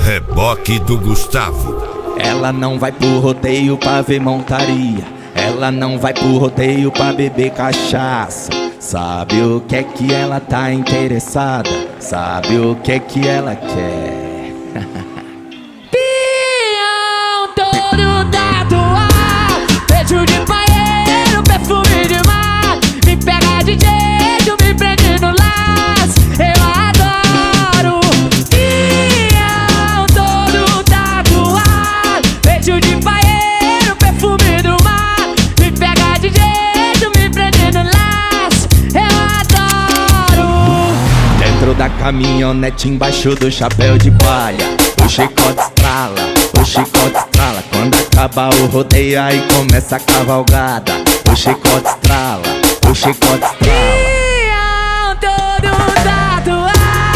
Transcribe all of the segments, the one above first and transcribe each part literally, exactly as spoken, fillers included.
reboque do Gustavo. Ela não vai pro rodeio pra ver montaria. Ela não vai pro rodeio pra beber cachaça. Sabe o que é que ela tá interessada? Sabe o que é que ela quer? Pião todo tatuado, peito de paeiro, perfume de mar. Me pega de jeito, me prende no laço. Eu adoro. Pião todo tatuado, peito de paeiro, perfume do mar. Me pega de jeito, me prende no laço. Eu adoro. Dentro da caminhonete, embaixo do chapéu de palha, o chicote estrala, o chicote estrala. Quando acaba o rodeio, aí começa a cavalgada. O chicote estrala, o chicote estrala. Pião todo tatuado.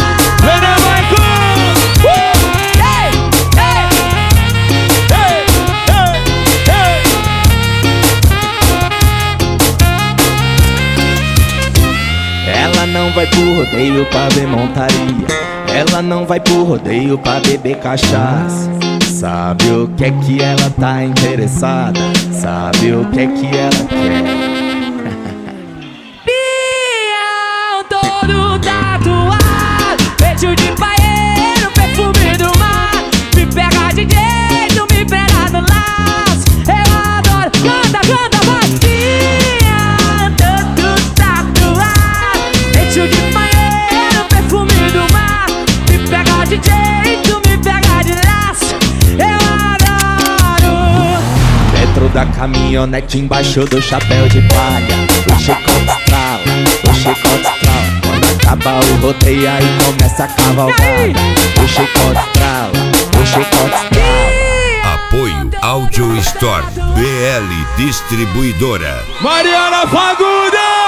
Ela não vai pro rodeio pra ver montaria. Ela não vai pro rodeio pra beber cachaça. Sabe o que é que ela tá interessada? Sabe o que é que ela quer? Pião todo tatuado, peito de paeiro, perfume do mar. Me pega de jeito, me pega no laço. Eu adoro. Canta, canta, vai. Pião todo tatuado, peito de paeiro, perfume do mar. Me pega de jeito, me pega de laço. Eu adoro. Dentro da caminhonete, embaixo do chapéu de palha, o chicote estrala, o chicote estrala. Quando acaba o rodeio, aí começa a cavalgada. O chicote estrala, o chicote estrala. Apoio Audio Store B L Distribuidora. Mariana Fagundes!